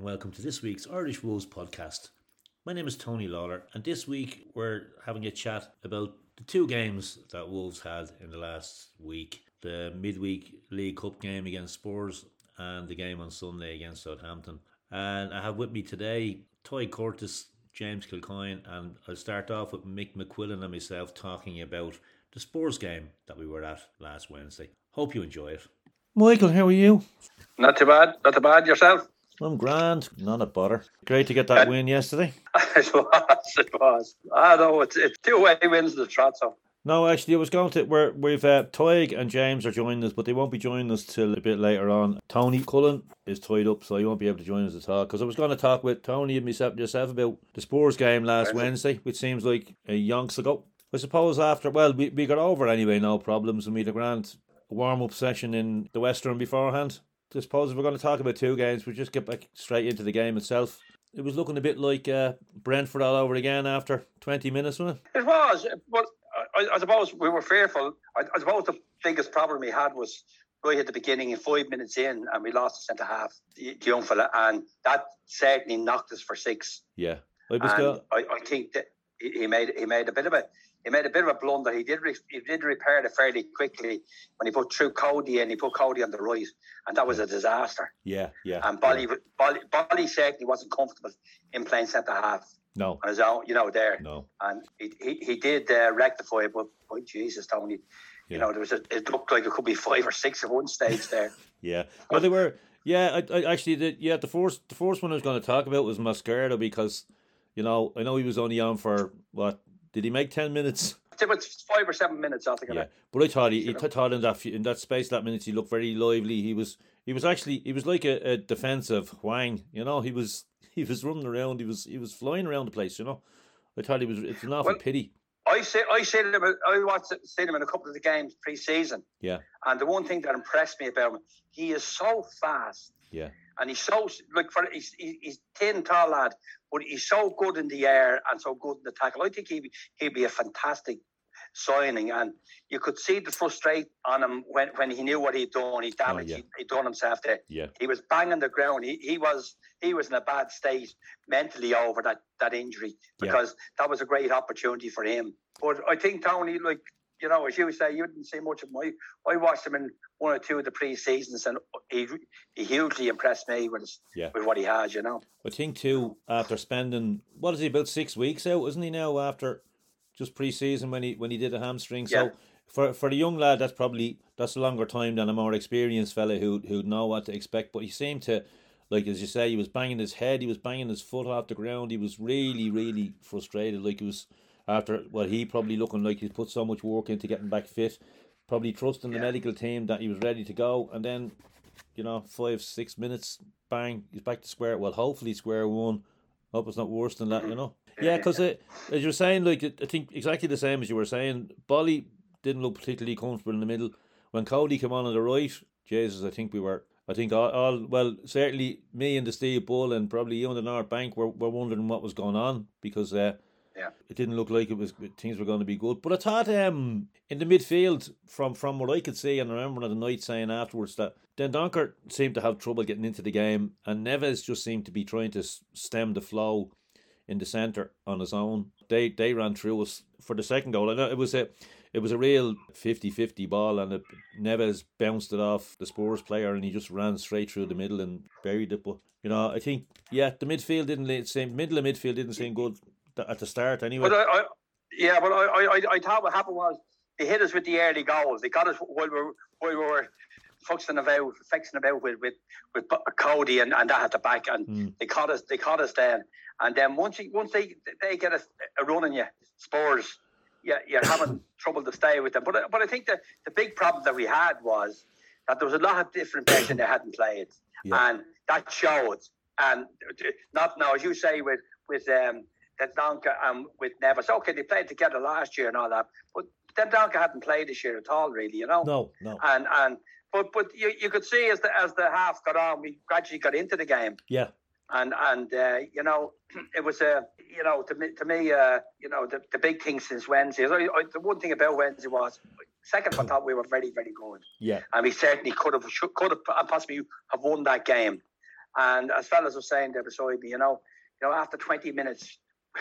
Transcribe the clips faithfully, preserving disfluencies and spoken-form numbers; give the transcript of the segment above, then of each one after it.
welcome to this week's Irish Wolves podcast. My name is Tony Lawler, and this week we're having a chat about the two games that Wolves had in the last week. The midweek League Cup game against Spurs and the game on Sunday against Southampton. And I have with me today Toy Curtis, James Kilcoyne, and I'll start off with Mick McQuillan and myself talking about the Spurs game that we were at last Wednesday. Hope you enjoy it. Michael, how are you? Not too bad. Not too bad. Yourself? I'm grand. Not a bother. Great to get that uh, win yesterday. It was. It was. I know it's it's two away wins the trot. So. No, actually, I was going to. We're, we've uh, Toig and James are joining us, but they won't be joining us till a bit later on. Tony Cullen is tied up, so he won't be able to join us at all. Because I was going to talk with Tony and myself, yourself about the Spurs game last right. Wednesday, which seems like a yonks ago. I suppose after, well, we, we got over anyway, no problems, and we had a grand warm-up session in the Western beforehand. I suppose if we're going to talk about two games, we'll just get back straight into the game itself. It was looking a bit like uh, Brentford all over again after twenty minutes, wasn't it? It was. But I, I suppose we were fearful. I, I suppose the biggest problem we had was right at the beginning, five minutes in, and we lost the centre half, the, the young fella, and that certainly knocked us for six. Yeah. I, was and I, I think that he made he made a bit of a he made a bit of a blunder. He did re, he did repair it fairly quickly when he put through Cody and he put Cody on the right, and that was a disaster. Yeah, yeah. And Bolly yeah. Bolly, Bolly certainly wasn't comfortable in playing centre half. No, on his own, you know, there. No, and he he, he did uh, rectify it, but boy, Jesus, Tony, you yeah. know, there was a, it looked like it could be five or six at one stage there. yeah, well, they were. Yeah, I, I actually did. Yeah, the first the first one I was going to talk about was Mosquera because, you know, I know he was only on for what. Did he make ten minutes? It was five or seven minutes altogether. Yeah, but I thought he, he thought in that few, in that space that minutes he looked very lively. He was he was actually he was like a, a defensive Hwang. You know, he was he was running around. He was he was flying around the place. You know, I thought he was. It's an awful well, pity. I say I said him. I watched seen him in a couple of the games pre-season. Yeah. And the one thing that impressed me about him, he is so fast. Yeah. And he's so like for he's he's thin, tall lad, but he's so good in the air and so good in the tackle. I think he'd be, he'd be a fantastic signing, and you could see the frustration on him when, when he knew what he'd done. He damaged, oh, yeah. he, he'd done himself there. Yeah. He was banging the ground. He he was he was in a bad state mentally over that, that injury because yeah. that was a great opportunity for him. But I think Tony, like, you know, as you say, you didn't see much of him. I, I watched him in one or two of the pre-seasons, and he he hugely impressed me with his, yeah. with what he has, you know. I think too, after spending what is he about six weeks out, isn't he now? After just pre-season when he when he did a hamstring, yeah. so for for the young lad, that's probably that's a longer time than a more experienced fella who who'd know what to expect. But he seemed to, like as you say, he was banging his head, he was banging his foot off the ground. He was really really frustrated, like he was. After what well, he probably looking like he's put so much work into getting back fit, probably trusting yeah. the medical team that he was ready to go, and then, you know, five six minutes, bang, he's back to square. Well, hopefully square one. Hope it's not worse than that, you know. Yeah, because as you were saying, like I think exactly the same as you were saying. Bolly didn't look particularly comfortable in the middle. When Cody came on on the right, Jesus, I think we were. I think all, all well, certainly me and the Steve Bull and probably you and the North Bank were were wondering what was going on because. Uh, Yeah. It didn't look like it was things were going to be good. But I thought um, in the midfield, from, from what I could see, and I remember the night saying afterwards that Dendoncker seemed to have trouble getting into the game, and Neves just seemed to be trying to stem the flow in the centre on his own. They they ran through us for the second goal. I know it was a it was a real fifty-fifty ball, and it, Neves bounced it off the Spurs player, and he just ran straight through the middle and buried it. But you know, I think yeah, the midfield didn't seem middle of midfield didn't seem good. At the start, anyway. But I, I, yeah, but I, I, I thought what happened was they hit us with the early goals. They got us while we were, while we were fuxing about, fixing about with, with, with Cody and, and that at the back, and mm. they caught us. They caught us then, and then once you, once they they get a, a run on you, Spurs, yeah, you're having trouble to stay with them. But but I think that the big problem that we had was that there was a lot of different players they hadn't played, yeah. and that showed. And not now, as you say, with with um. Dendoncker and with Neves. Okay, they played together last year and all that, but Dendoncker hadn't played this year at all, really, you know. No, no. And and but but you, you could see as the as the half got on, we gradually got into the game. Yeah. And and uh, you know, it was a uh, you know to me to me uh, you know the, the big thing since Wednesday. I, I, the one thing about Wednesday was second I thought we were very very good. Yeah. And we certainly could have could have possibly have won that game. And as fellas were saying there beside me, you know, you know, after twenty minutes,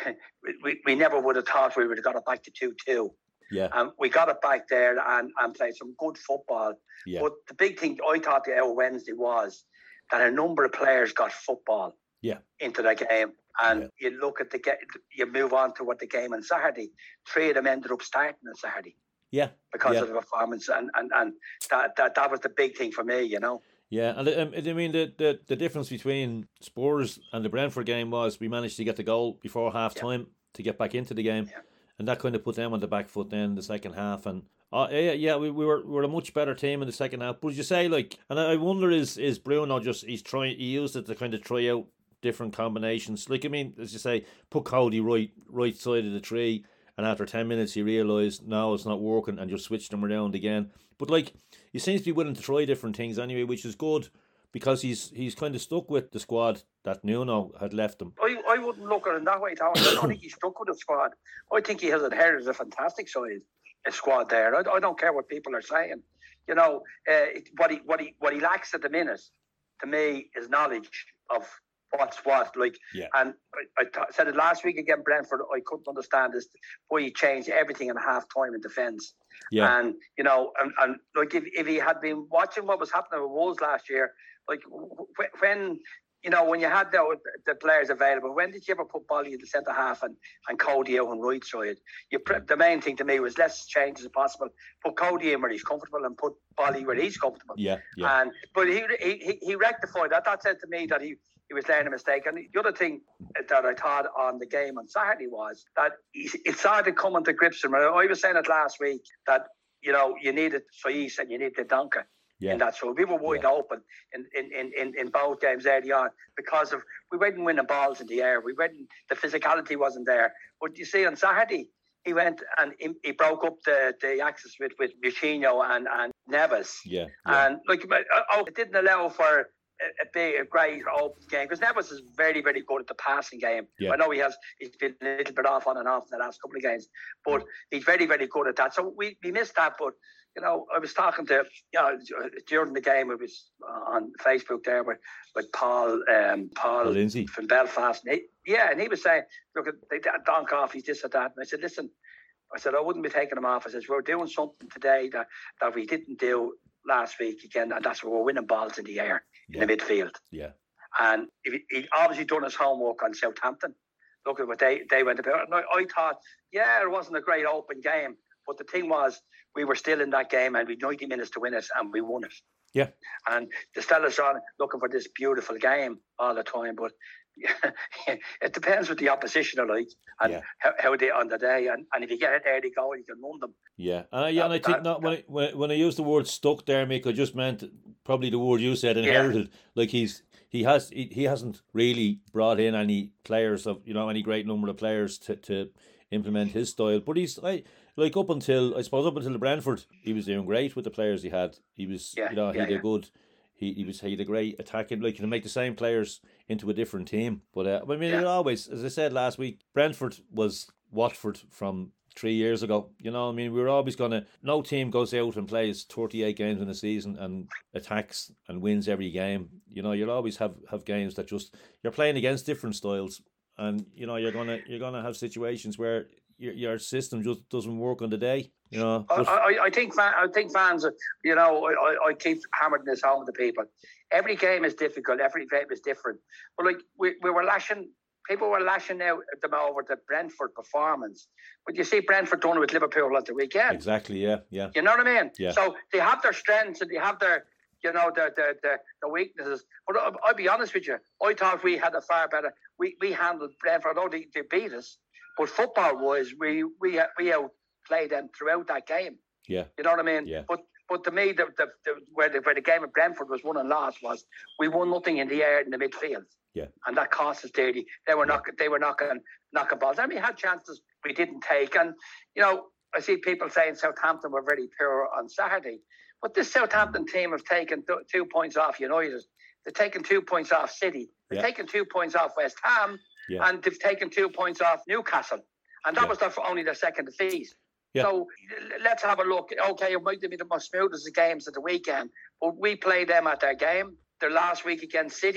we, we never would have thought we would have got it back to two two. Yeah. Um, we got it back there and, and played some good football. Yeah. But the big thing I thought out Wednesday was that a number of players got football yeah. into the game. And yeah. you look at the game, you move on to what the game on Saturday. Three of them ended up starting on Saturday. Yeah. Because yeah. of the performance. And, and, and that, that, that was the big thing for me, you know. Yeah, and um, I mean, the, the, the difference between Spurs and the Brentford game was we managed to get the goal before half time yeah. to get back into the game. Yeah. And that kind of put them on the back foot then in the second half. And uh, yeah, yeah, we, we were we were a much better team in the second half. But as you say, like, and I wonder is is Bruno just he's trying he used it to kind of try out different combinations. Like, I mean, as you say, put Cody right right side of the tree, and after ten minutes he realised no, it's not working, and just switched him around again. But like, he seems to be willing to try different things anyway, which is good. Because he's he's kind of stuck with the squad that Nuno had left him. I, I wouldn't look at it in that way, Tom. I don't think he's stuck with the squad. I think he has inherited a fantastic side, a squad there. I, I don't care what people are saying. You know, uh, what he what he what he lacks at the minute, to me, is knowledge of what's what. Like, yeah. and I, I t- said it last week again, Brentford. I couldn't understand this why he changed everything in half time in defence. Yeah. And you know, and, and like if if he had been watching what was happening with Wolves last year. Like when, you know, when you had the, the players available, when did you ever put Bolly in the centre half and, and Cody out on right side? You, the main thing to me was less change as possible. Put Cody in where he's comfortable and put Bolly where he's comfortable. Yeah, yeah. And but he he he rectified that. That said to me that he, he was learning a mistake. And the other thing that I thought on the game on Saturday was that it started coming to grips. And I was saying it last week that, you know, you needed Faiz and you needed Donker. Yeah. And that's so we were wide yeah. open in, in, in, in both games early on because of we weren't winning balls in the air. We weren't the physicality wasn't there. But you see on Saturday he went and he, he broke up the, the axis with with Moutinho and, and Neves. Yeah, yeah. And like oh, it didn't allow for a, a big a great open game because Neves is very very good at the passing game. Yeah. I know he has he's been a little bit off on and off in the last couple of games, but he's very very good at that. So we, we missed that, but. You know, I was talking to, you know, during the game, it was on Facebook there with, with Paul, um, Paul Lindsay from Belfast. And he, yeah, and he was saying, look, they donk off, he's this or that. And I said, listen, I said, I wouldn't be taking him off. I said, we're doing something today that, that we didn't do last week again, and that's where we're winning balls in the air, yeah. in the midfield. Yeah. And he, he obviously done his homework on Southampton. Look at what they, they went about. And I, I thought, yeah, it wasn't a great open game. But the thing was, we were still in that game and we had ninety minutes to win it and we won it. Yeah. And the fellas are looking for this beautiful game all the time, but it depends what the opposition are like and yeah. how, how they on the day. And, and if you get it there, they go, you can run them. Yeah. Uh, yeah, that, and I think that, not when, I, when I used the word stuck there, Mick, I just meant probably the word you said, inherited. Yeah. Like he's he has he, he hasn't really brought in any players of you know any great number of players to, to implement his style, but he's I. Like up until I suppose up until the Brentford, he was doing great with the players he had. He was, yeah, you know, he yeah, did yeah. good. He he was he had a great attacking. Like you can make the same players into a different team. But uh, I mean, yeah. it always, as I said last week, Brentford was Watford from three years ago. You know, I mean, we were always gonna. No team goes out and plays thirty-eight games in a season and attacks and wins every game. You know, you'll always have, have games that just you're playing against different styles, and you know you're gonna you're gonna have situations where. Your, your system just doesn't work on the day, you know. I, I, I think I think fans, you know, I, I keep hammering this home to people. Every game is difficult. Every game is different. But like we, we were lashing, people were lashing out at them over the Brentford performance. But you see, Brentford done it with Liverpool at the weekend. Exactly. Yeah. Yeah. You know what I mean? Yeah. So they have their strengths and they have their, you know, their their their, their weaknesses. But I, I'll be honest with you, I thought we had a far better. We we handled Brentford. Although they, they beat us. But football-wise, we we we outplayed them throughout that game. Yeah, you know what I mean. Yeah. But but to me, the, the, the where the where the game of Brentford was won and lost was we won nothing in the air in the midfield. Yeah, and that cost us dearly. They were not they were knocking knocking balls. I mean, we had chances we didn't take, and you know, I see people saying Southampton were very poor on Saturday, but this Southampton team have taken th- two points off United. They've taken two points off City. They've yeah. taken two points off West Ham. Yeah. And they've taken two points off Newcastle. And that yeah. was their, only their second defeat. Yeah. So let's have a look. Okay, it might be the most smoothest of games at the weekend, but we played them at their game. Their last week against City,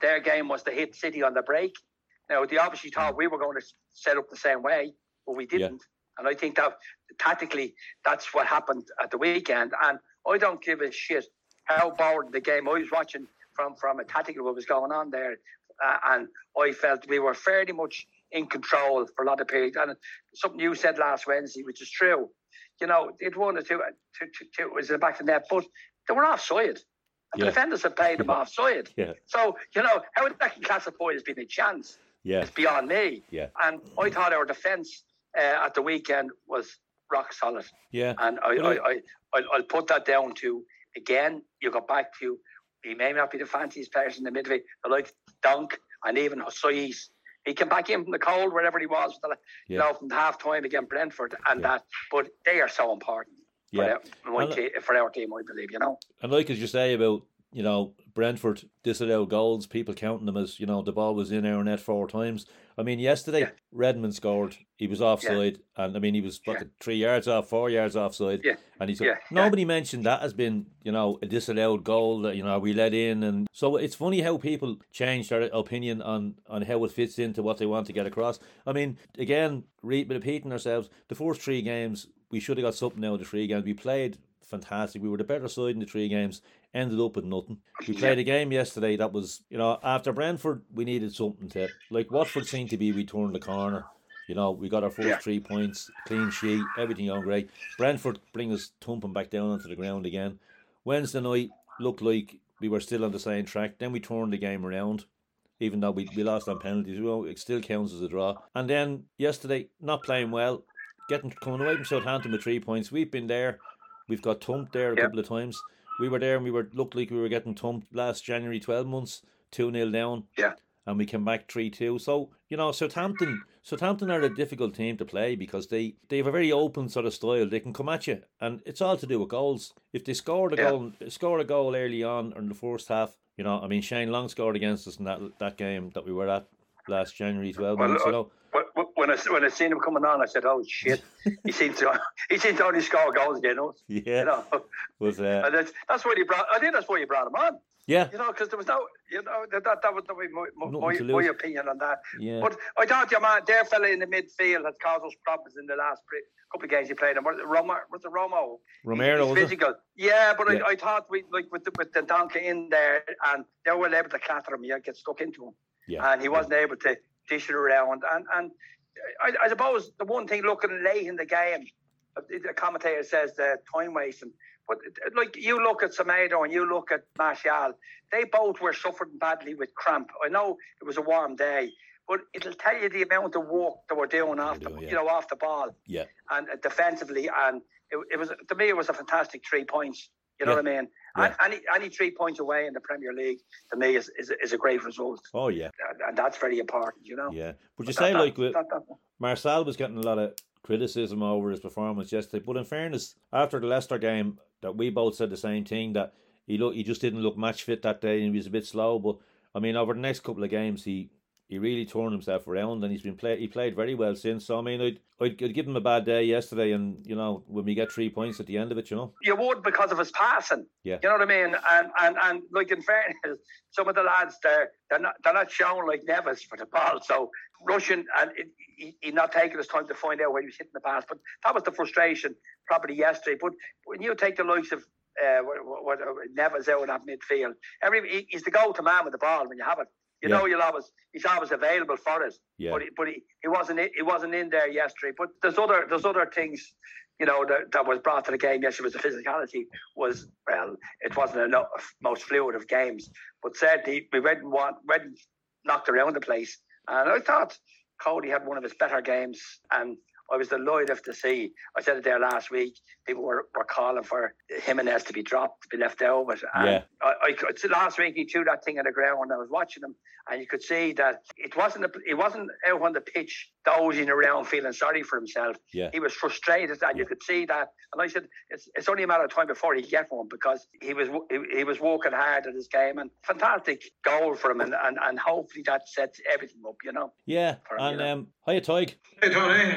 their game was to hit City on the break. Now, they obviously thought we were going to set up the same way, but we didn't. Yeah. And I think that tactically, that's what happened at the weekend. And I don't give a shit how boring the game I was watching from, from a tactical what was going on there. Uh, and I felt we were fairly much in control for a lot of periods. And something you said last Wednesday, which is true. You know, it won or two, two, two, two was in the back of the net, but they were offside. And yeah. the defenders had played them yeah. offside. Yeah. So, you know, how that can classify as being a chance yeah. is beyond me. Yeah. And I thought our defence uh, at the weekend was rock solid. Yeah. And I, I, I, I, I'll put that down to, again, you go back to, he may not be the fanciest players in the midfield, but like Dunk and even Hosais. He came back in from the cold, wherever he was, the, yeah. you know, from the half time against Brentford and yeah. that. But they are so important for, yeah. our, my te- for our team, I believe, you know. And like as you say about, you know, Brentford disallowed goals, people counting them as, you know, the ball was in our net four times. I mean, yesterday, yeah. Redmond scored. He was offside. Yeah. And, I mean, he was what, yeah. three yards off, four yards offside. Yeah. And he said, yeah. nobody yeah. mentioned that as been, you know, a disallowed goal that, you know, we let in. And so it's funny how people change their opinion on, on how it fits into what they want to get across. I mean, again, re- repeating ourselves, the first three games, we should have got something out of the three games. We played fantastic. We were the better side in the three games. Ended up with nothing. We played a game yesterday that was, you know, after Brentford, we needed something to, like Watford seemed to be, we turned the corner. You know, we got our first yeah. three points, clean sheet, everything on great. Brentford bring us thumping back down onto the ground again. Wednesday night looked like we were still on the same track. Then we turned the game around, even though we, we lost on penalties. Well, it still counts as a draw. And then yesterday, not playing well, getting coming away from Southampton with three points. We've been there. We've got thumped there a yeah. couple of times. We were there and we were looked like we were getting thumped last January, twelve months, two nil down. Yeah. And we came back three two. So, you know, Southampton Southampton are a difficult team to play because they, they have a very open sort of style. They can come at you and it's all to do with goals. If they scored a yeah. goal score a goal early on in the first half, you know, I mean Shane Long scored against us in that that game that we were at last January, twelve well, months, you know. When I when I seen him coming on, I said, "Oh shit!" he seemed to he seemed to only score goals again. Yeah, you know. Was uh... and that's that's why you brought. I think that's why you brought him on. Yeah, you know, because there was no, you know, that that, that was the way my my, my opinion on that. Yeah, but I thought your man, their fella in the midfield, had caused us problems in the last pre- couple of games he played. And was it Roma? Was it Romo? Romero, He's physical. Was it? Yeah, but yeah. I, I thought we like with the with the donkey in there, and they were able to clatter him. Yeah, get stuck into him. Yeah, and he wasn't able to dish it around, and and. I, I suppose the one thing looking late in the game, the commentator says the time wasting. But like you look at Semedo and you look at Martial, they both were suffering badly with cramp. I know it was a warm day, but it'll tell you the amount of work they were doing off the, yeah. you know, off the ball, yeah, and uh, defensively. And it, it was to me, it was a fantastic three points. You know yeah. what I mean? Yeah. Any any three points away in the Premier League to me is is, is a great result. Oh yeah, and, and that's very important. You know. Yeah, would you but say that, like that, with that, that, Marcel was getting a lot of criticism over his performance yesterday, but in fairness, after the Leicester game, that we both said the same thing, that he look he just didn't look match fit that day and he was a bit slow. But I mean, over the next couple of games, he. He really turned himself around, and he's been play. He played very well since. So I mean, I'd, I'd I'd give him a bad day yesterday, and you know when we get three points at the end of it, you know you would because of his passing. Yeah, you know what I mean. And and and like in fairness, some of the lads there they're not they're not shown like Neves for the ball. So rushing and it, he, he not taking his time to find out where he was hitting the pass. But that was the frustration probably yesterday. But when you take the likes of uh, what, what, Neves out in that midfield, every he's the go-to man with the ball when you have it. You yeah. know, you'll always he's always available for us. Yeah. But he, but he, he wasn't he wasn't in there yesterday. But there's other there's other things, you know, that, that was brought to the game yesterday. Was the physicality was well, it wasn't the most fluid of games, but certainly we went and won, went and knocked around the place. And I thought Cody had one of his better games, and I was delighted to see. I said it there last week. People were, were calling for Jimenez to be dropped, to be left out. But yeah. I, I could, last week he threw that thing on the ground. I was watching him, and you could see that it wasn't. A, he wasn't out on the pitch dozing around, feeling sorry for himself. Yeah. He was frustrated, and yeah. you could see that. And I said, it's, it's only a matter of time before he get one because he was he, he was working hard at his game, and fantastic goal for him, and, and, and hopefully that sets everything up. You know. Yeah. him, and you know? um, hiya, Tig. Hey Tony, or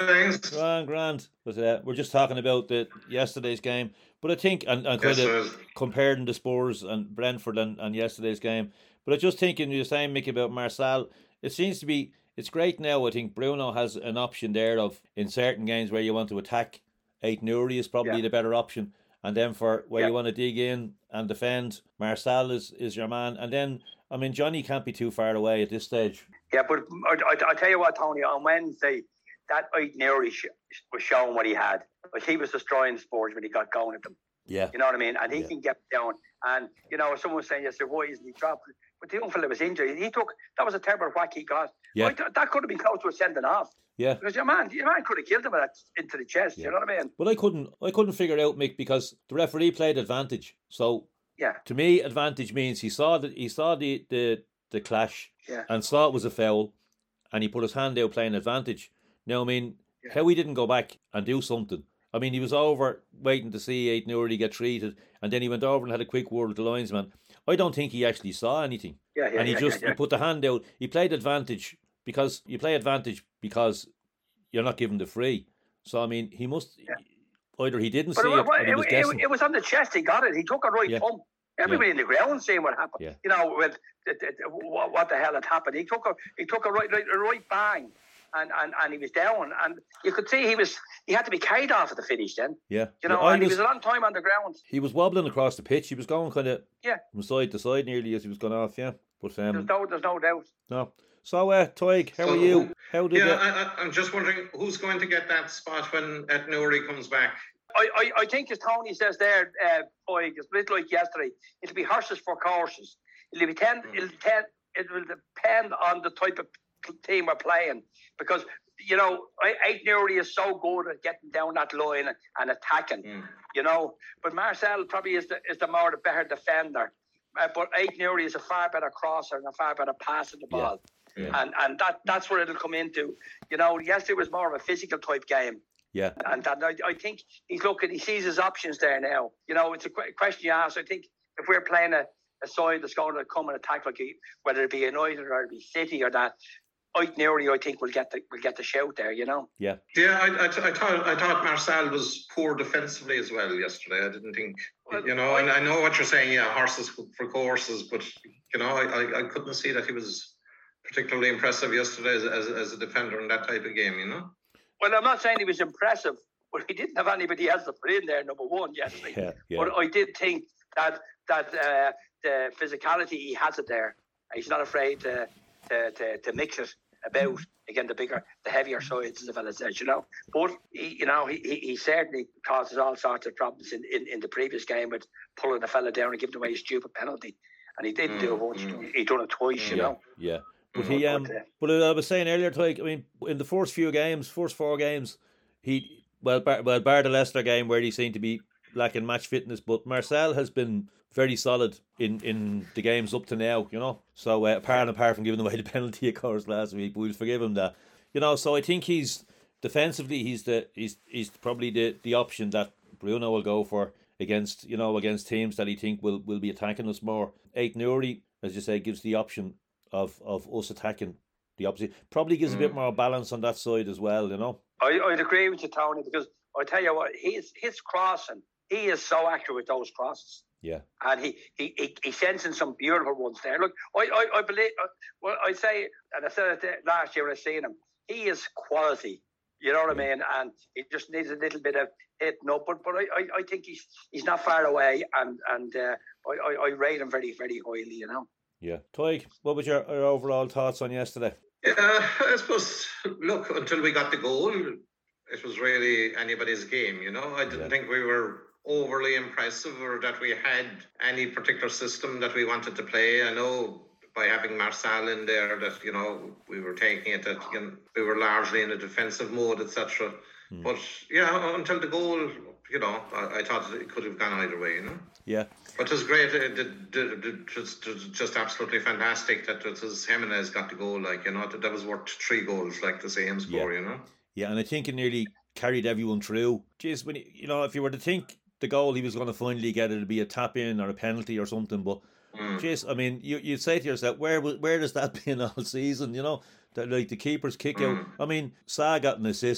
things? Grand, grand. But uh, we're just talking about the yesterday's game. But I think, and, and kind Yes, of comparing the Spurs and Brentford and, and yesterday's game. But I just thinking, you were saying, Mick, about Marcel, it seems to be, it's great now. I think Bruno has an option there of, in certain games where you want to attack, Aït-Nouri is probably Yeah. the better option. And then for where Yeah. you want to dig in and defend, Marcel is, is your man. And then, I mean, Johnny can't be too far away at this stage. Yeah, but I, I, I tell you what, Tony, on Wednesday, that Aït-Nouri sh- was showing what he had. But he was destroying Spurs when he got going at them. Yeah. You know what I mean? And he Yeah. can get down. And, you know, someone was saying yesterday, why isn't he dropped? But the young fella was injured. He took, that was a terrible whack he got. Yeah. I th- that could have been close to a sending off. Yeah. Because your man, your man could have killed him with that into the chest. Yeah. You know what I mean? Well, I couldn't, I couldn't figure it out, Mick, because the referee played advantage. So Yeah. to me, advantage means he saw that he saw the, the, the clash Yeah. and saw it was a foul, and he put his hand out playing advantage. Now, I mean, Yeah. how he didn't go back and do something. I mean, he was over waiting to see Aït-Nouri get treated, and then he went over and had a quick word with the linesman. I don't think he actually saw anything. Yeah, yeah, and he yeah, just yeah, yeah. he put the hand out. He played advantage because you play advantage because you're not given the free. So I mean, he must Yeah. either he didn't But see it, it or he was it, guessing. it, it was on the chest. He got it. He took a right Yeah. thump. Everybody in the ground seeing what happened. Yeah. You know, with the, the, the, what, what the hell had happened. He took a he took a right right, a right bang, and, and, and he was down. And you could see he was he had to be carried off at the finish. Then yeah, you know, Yeah, I and he was- was a long time on the ground. he was wobbling across the pitch. He was going kind of Yeah. from side to side nearly as he was going off. Yeah, but There's um, no there's no doubt. no. So, uh, Toig, how So, are you? How did Yeah, it? I, I, I'm just wondering who's going to get that spot when Aït-Nouri comes back. I, I, I think as Tony says there, uh, boy, it's a bit like yesterday. It'll be horses for courses. It'll be ten. Mm. It'll ten. It will depend on the type of team we're playing, because you know Aït-Nouri is so good at getting down that line and, and attacking. Mm. You know, but Marcel probably is the is the more the better defender. Uh, but Aït-Nouri is a far better crosser and a far better passer the ball. Yeah. And and that that's where it'll come into. You know, yesterday was more of a physical type game. Yeah, And that, I, I think he's looking, he sees his options there now. You know, it's a qu- question you ask. I think if we're playing a, a side that's going to come and attack, like he, whether it be United or it be City or that, Aït-Nouri, I think, will get the will get the shout there, you know. yeah, Yeah, I, I, I thought I thought Marcel was poor defensively as well yesterday. I didn't think, Well, you know, and I know what you're saying. Yeah, horses for courses, but you know, I, I, I couldn't see that he was particularly impressive yesterday as, as as a defender in that type of game. You know. Well, I'm not saying he was impressive, but he didn't have anybody else to put in there, number one, yesterday. yeah, yeah. But I did think that that uh, the physicality, he has it there. He's not afraid to to, to, to mix it about, again, the bigger, the heavier sides, as the fella says, you know. But, he, you know, he, he he certainly causes all sorts of problems in, in, in the previous game with pulling the fella down and giving away a stupid penalty. And he didn't do it once, Mm. he done it twice, you yeah, know. yeah. But Mm. he um, But, uh, but I was saying earlier, Toig, I mean, in the first few games, first four games, he well, bar, well, bar the Leicester game where he seemed to be lacking match fitness, but Marcel has been very solid in, in the games up to now, you know. So uh, apart and apart from giving away the penalty, of course, last week, but we'll forgive him that, you know. So I think he's defensively, he's the he's he's probably the, the option that Bruno will go for against, you know, against teams that he think will, will be attacking us more. Aït-Nouri, as you say, gives the option of of us attacking the opposite. Probably gives a bit more balance on that side as well, you know. I, I'd agree with you, Tony, because I tell you what, his his crossing, he is so accurate with those crosses. Yeah. And he, he, he, he sends in some beautiful ones there. Look, I, I, I believe, uh, well, I say, and I said it last year when I seen him, he is quality. You know what I mean? And he just needs a little bit of hitting up. But, but I, I, I think he's he's not far away, and, and uh, I, I, I rate him very, very highly, you know. Yeah. Toig, what was your, your overall thoughts on yesterday? Yeah, I suppose, look, until we got the goal, it was really anybody's game, you know. I didn't Yeah. think we were overly impressive or that we had any particular system that we wanted to play. I know by having Marcel in there that, you know, we were taking it that, you know, we were largely in a defensive mode, et cetera. Hmm. But, yeah, until the goal, you know, I, I thought it could have gone either way, you know. Yeah. But it was great. It, it, it, it, just, just absolutely fantastic that it was Jimenez got the goal. Like, you know, that, that was worth three goals, like the same score, Yeah. you know. Yeah, and I think it nearly carried everyone through. Jeez, when you, you know, if you were to think the goal he was going to finally get, it'd be a tap in or a penalty or something. But Mm. jeez, I mean, you you'd say to yourself, where was where has that been all season? You know, that like the keeper's kick out. Mm. I mean, Sa got an assist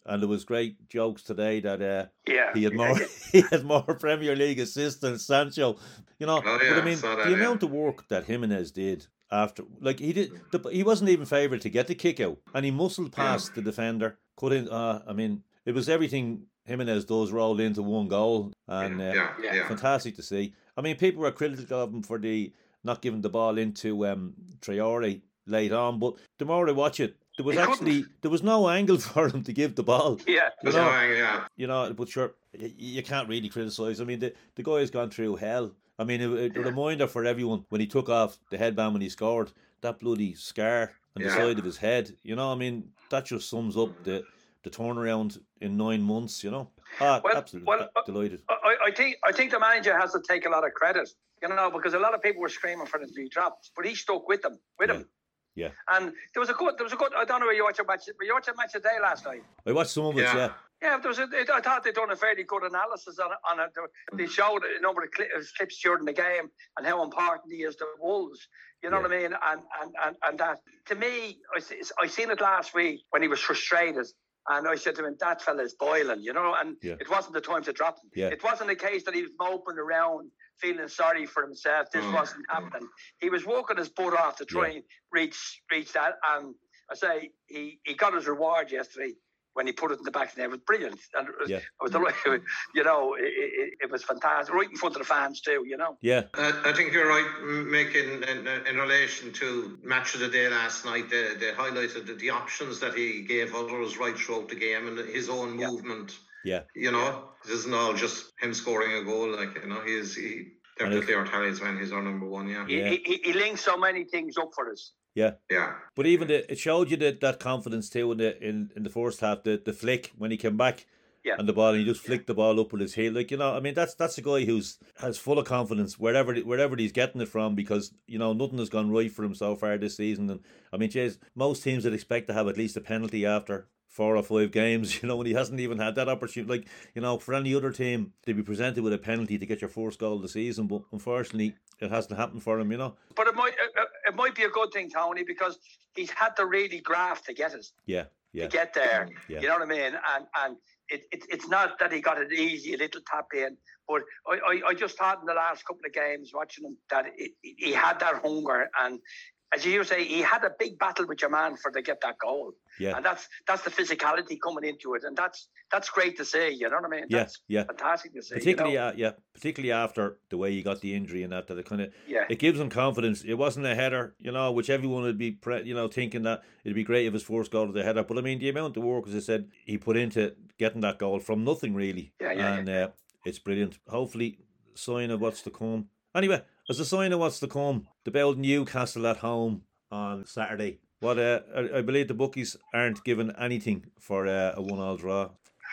And there was great jokes today that uh, yeah. he had more he had more Premier League assists than Sancho. You know, Oh, yeah, but I mean, saw that, the yeah. amount of work that Jimenez did after, like he did, the, he wasn't even favoured to get the kick out, and he muscled past Yeah. the defender. Couldn't. Uh, I mean, it was everything Jimenez does rolled into one goal, and uh, yeah, yeah, yeah. fantastic to see. I mean, people were critical of him for the not giving the ball into um, Traore late on, but the more I watch it, there was He actually couldn't. there was no angle for him to give the ball. Yeah. You So, know, yeah. you know, but sure, you, you can't really criticise. I mean, the, the guy has gone through hell. I mean, a, a Yeah. reminder for everyone when he took off the headband when he scored, that bloody scar on the Yeah. side of his head. You know, I mean, that just sums up the, the turnaround in nine months, you know. Ah, Well- absolutely well, uh, delighted. I, I think I think the manager has to take a lot of credit, you know, because a lot of people were screaming for him to be dropped, but he stuck with them, with Yeah. him. Yeah. And there was a good, there was a good. I don't know where you watched a match. Were you watching a match today last night? I watched some of it, Yeah. yeah. Yeah, there was. A, I thought they'd done a fairly good analysis on it. On it. They showed a number of clips, clips during the game and how important he is to Wolves. You know Yeah. what I mean? And and and and that to me, I s- I seen it last week when he was frustrated. And I said to him, that fella's boiling, you know, and Yeah. it wasn't the time to drop him. Yeah. It wasn't the case that he was moping around, feeling sorry for himself. This Mm. wasn't happening. He was working his butt off to try Yeah. and reach reach that. And I say, he, he got his reward yesterday when he put it in the back of the net. It was brilliant. And it was, Yeah. I was delighted. You know, it, it, it was fantastic. Right in front of the fans too, you know. Yeah, I, I think you're right, m- making in, in relation to match of the day last night. They, they highlighted the, the options that he gave others right throughout the game and his own Yeah. movement. yeah. You know, it isn't all just him scoring a goal. Like, you know, he is he definitely our talisman. He's our number one. Yeah, He, Yeah. he, he, he links so many things up for us. Yeah. yeah, But even the, it showed you that, that confidence too in the in, in the first half. The the flick when he came back Yeah. on the ball and he just flicked the ball up with his heel. Like, you know, I mean that's that's a guy who's has full of confidence wherever wherever he's getting it from, because you know nothing has gone right for him so far this season. And I mean, geez, most teams would expect to have at least a penalty after four or five games, you know, when he hasn't even had that opportunity. Like, you know, for any other team, they'd be presented with a penalty to get your first goal of the season, but unfortunately, it hasn't happened for him, you know. But it might it, it might be a good thing, Tony, because he's had to really graft to get it, Yeah, yeah, to get there. Yeah. You know what I mean? And and it, it it's not that he got it easy, a little tap in. But I, I, I just thought in the last couple of games watching him that it, he had that hunger, and as you say, he had a big battle with your man for to get that goal. yeah, And that's that's the physicality coming into it, and that's that's great to see. You know what I mean? yeah, That's yeah. fantastic to see. Particularly, you know? uh, yeah, particularly after the way he got the injury and that, that it kind of Yeah. it gives him confidence. It wasn't a header, you know, which everyone would be, pre- you know, thinking that it'd be great if his first goal was a header. But I mean, the amount of work, as I said, he put into getting that goal from nothing really, Yeah, yeah, and Uh, it's brilliant. Hopefully, sign of what's to come. Anyway, as a sign of what's to come, the Bell Newcastle at home on Saturday. What uh, I, I believe the bookies aren't giving anything for uh, a one-all draw.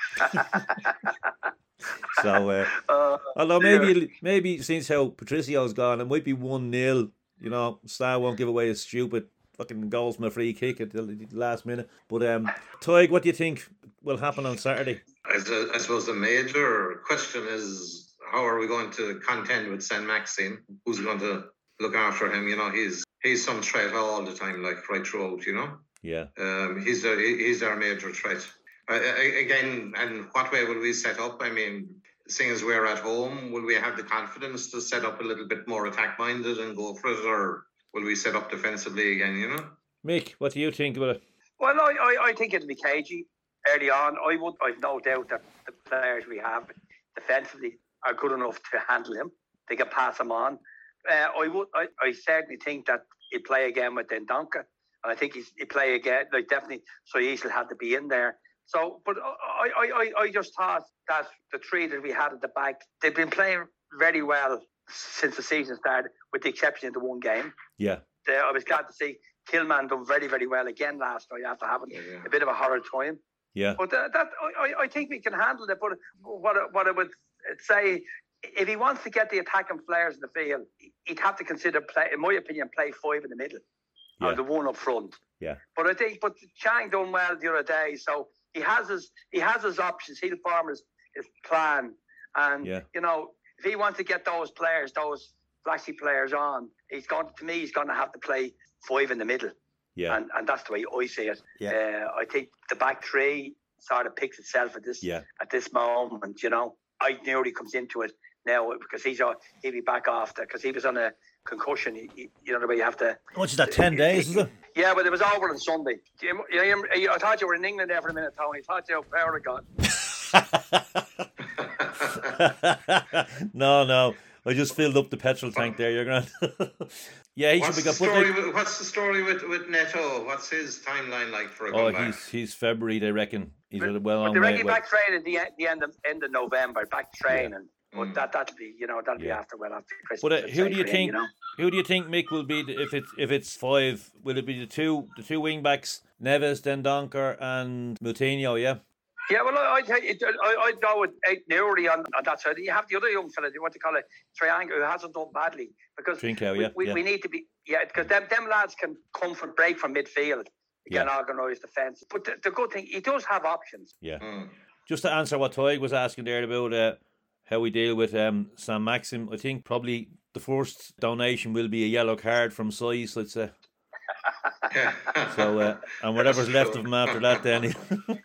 So, uh, Uh, although yeah. maybe maybe since how Patricio's gone, it might be one nil. You know, Star won't give away a stupid fucking goals from a free kick at the last minute. But um, Toig, what do you think will happen on Saturday? As a, I suppose the major question is how are we going to contend with Saint Maxime? Who's going to look after him? You know, he's he's some threat all the time, like right throughout. You know, Yeah, um, he's a, he's our major threat. Uh, again, and what way will we set up? I mean, seeing as we're at home, will we have the confidence to set up a little bit more attack minded and go for it, or will we set up defensively again? You know. Mick, what do you think about it? Well, I, I, I think it'll be cagey early on. I would, I've no doubt that the players we have defensively are good enough to handle him. They can pass him on. Uh, I would, I, I certainly think that he'll play again with Dendonka, and I think he's he play again. Like definitely, so Easel had to be in there. So, but I, I, I, I just thought that the three that we had at the back, they've been playing very well since the season started, with the exception of the one game. Yeah, They, I was glad to see Tillman done very, very well again last night after having Yeah, yeah. a bit of a horrid time. yeah, But uh, that I, I think we can handle it. But what I- what I would say, if he wants to get the attacking players in the field, he'd have to consider play. In my opinion, play five in the middle, Yeah. or the one up front. yeah, But I think, but Chang done well the other day, so he has his he has his options. He'll form his, his plan, and Yeah. you know, if he wants to get those players, those flashy players on, he's going to me. He's going to have to play five in the middle. yeah, And, and that's the way I see it. Yeah. Uh, I think the back three sort of picks itself at this yeah. at this moment. You know, I Newry comes into it now because he's uh, he'll be back after because he was on a concussion. He, he, you know the way you have to. How much is that? Ten days, is it? Yeah, but it was over on Sunday. You, you, you, I thought you were in England there for a minute, Tony. I thought you were power got. no, no. I just filled up the petrol tank there. You're going. Yeah, he what's should be the story like, with, What's the story with, with Neto? What's his timeline like for a Oh, comeback? he's he's February, they reckon. He's but, well but on they way. reckon back training the, the end of end of November, back training. Yeah. But Mm. that that'll be you know that'll Yeah. be after well after Christmas. But uh, I'd who say do you for him, think? you know? Who do you think Mick will be the, if it's if it's five? Will it be the two the two wing backs, Neves, Dendoncker, and Moutinho? Yeah. Yeah, well, I I I I'd go with eight Newry on, on that side. You have the other young fella, what they call it, Triangle, who hasn't done badly because Trincao, we, yeah, we, yeah. we need to be yeah because them them lads can come from break from midfield, Yeah. can organise defence. But the, the good thing, he does have options. Yeah. Mm. Just to answer what Toig was asking there about uh, how we deal with um, Sam Maxim, I think probably the first donation will be a yellow card from Size, let's say. So, uh, and whatever's left of him after that, then.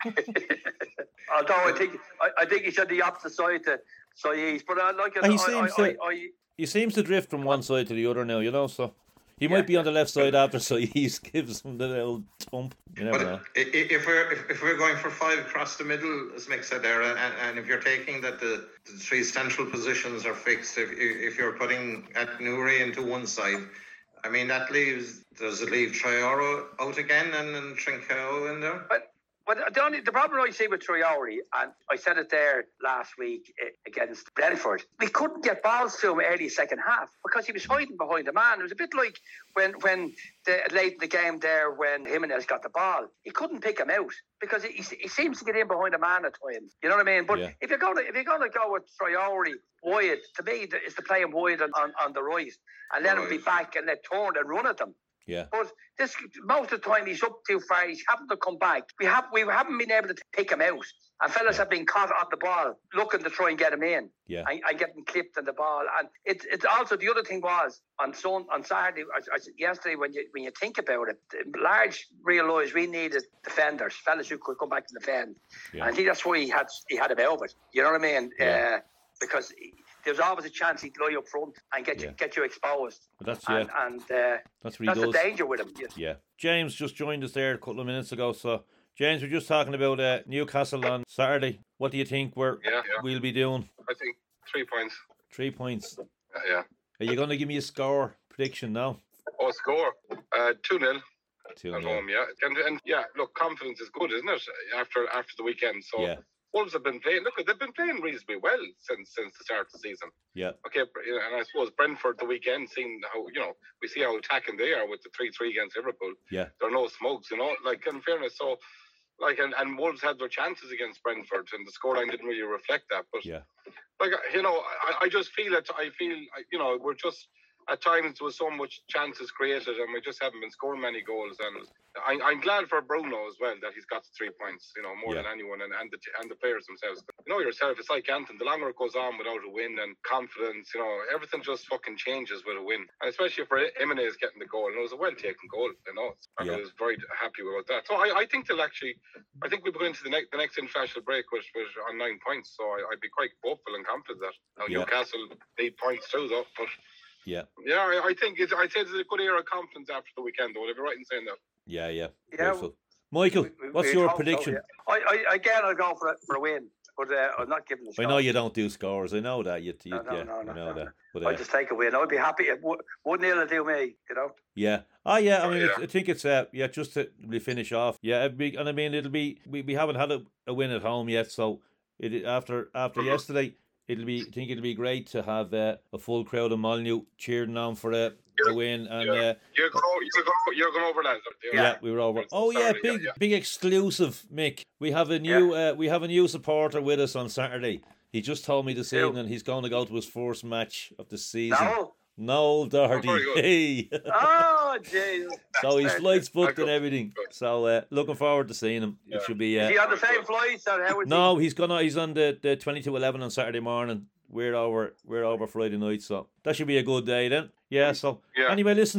Although I think I, I think he should the opposite side to Soyez, but I like it. And he I, seems I, to- I, I, He seems to drift from one side to the other now, you know, so. He might be on the left side after Size gives him the little thump. You never But know. i- i- if we're if, if we're going for five across the middle, as Mick said there, and, and if you're taking that the, the three central positions are fixed, if if you're putting at Newry into one side, I mean that leaves does it leave Traore out again and, and Trincao in there? but but the only the problem I see with Traore, and I said it there last week eh, against Brentford, we couldn't get balls to him early second half because he was hiding behind a man. It was a bit like when when the, late in the game there when Jimenez got the ball, he couldn't pick him out because he, he seems to get in behind a man at times. You know what I mean? But Yeah. if you're gonna if you're gonna go with Traore wide, to me it's to play him wide on, on, on the right and let him be Right. back and let turn and run at them. Yeah. But this most of the time he's up too far. He's having to come back. We have we haven't been able to pick him out, and fellas Yeah. have been caught on the ball looking to try and get him in. Yeah. and, and getting clipped on the ball. And it's it's also the other thing was on Sun on Saturday, I, I, yesterday when you when you think about it, large realised we needed defenders, fellas who could come back and defend, Yeah. and I think that's why he had he had him over it. You know what I mean? Yeah. Uh, because he, there's always a chance he'd lie up front and get you Yeah. get you exposed. But that's, yeah, And, and uh, that's what he that's does. the danger with him. Yes. Yeah. James just joined us there a couple of minutes ago. So, James, we're just talking about uh, Newcastle on Saturday. What do you think we're, Yeah, yeah. we'll be doing? I think three points. Three points. Uh, yeah. Are you going to give me a score prediction now? Oh, score. Uh, two nil Two at nil. home, yeah. And, and yeah, look, confidence is good, isn't it? After after the weekend. So Yeah. Wolves have been playing, look, they've been playing reasonably well since since the start of the season. Yeah. Okay, you know, and I suppose Brentford the weekend, seeing how, you know, we see how attacking they are with the three three against Liverpool. Yeah. There are no smokes, you know, like, in fairness. So, like, and, and Wolves had their chances against Brentford, and the scoreline didn't really reflect that. But, Yeah. like, you know, I, I just feel it. I feel, you know, we're just, at times there was so much chances created and we just haven't been scoring many goals. And I, I'm glad for Bruno as well that he's got the three points, you know, more Yeah. than anyone, and, and the and the players themselves. You know yourself, it's like Anton, the longer it goes on without a win and confidence, you know, everything just fucking changes with a win. And especially for Jimenez getting the goal, and it was a well-taken goal, you know. I Yeah. was very happy about that. So I, I think they'll actually, I think we'll go into the next the next international break with, with on nine points. So I, I'd be quite hopeful and confident that. Now, Yeah. Newcastle need points too, though. But Yeah. yeah, I, I think it's, I'd say there's a good era of confidence after the weekend, though. Would I be right in saying that? Yeah, yeah. Yeah, Beautiful. Michael, We- we- what's we your hope so, prediction? yeah. I, I again, I'll go for a, for a win, but uh, I'm not giving the I score. know you don't do scores. I know that. You, you, No, no, yeah, no, I no, know no, that. no. But, I'll uh, just take a win. I'd be happy if one one nil would do me, you know. yeah. Oh, yeah. I Oh, mean, yeah. It's, I think it's uh, yeah. Just to really finish off. Yeah, it'd be, and I mean, it'll be. We, we haven't had a, a win at home yet, so it after after Mhm. yesterday, it'll be. I think it'll be great to have uh, a full crowd of Molyneux cheering on for a, a win, and Yeah. uh, You're going, you're going, you're going over, lads. yeah, we were over. Oh yeah, Saturday, big yeah, yeah. big exclusive, Mick. We have a new uh, we have a new supporter with us on Saturday. He just told me this Who? evening he's going to go to his first match of the season. No. No, Doherty. Oh, very good. Hey. Oh, Jesus. So his flight's booked and Good. everything. Good. So uh, looking forward to seeing him. Yeah. It should be. Is Uh, he on the same flight? So how is no, he's gonna. He's on the the twenty to eleven on Saturday morning. We're over. We're over Friday night. So that should be a good day then. Yeah. So Yeah. anyway, listen.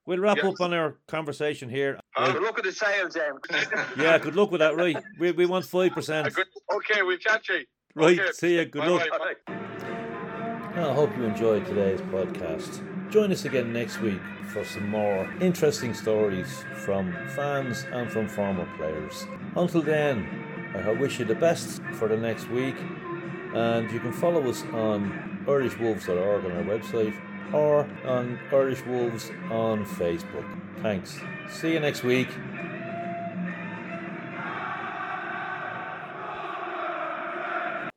We'll wrap Yes. up on our conversation here. Uh, look at the sales, James. Yeah, good luck with that, right? We, we want five percent. Okay, we'll chat to you. Right, Okay. see you. Good Bye luck. bye. I hope you enjoyed today's podcast. Join us again next week for some more interesting stories from fans and from former players. Until then, I wish you the best for the next week, and you can follow us on irish wolves dot org on our website or on Irish Wolves on Facebook. Thanks. See you next week.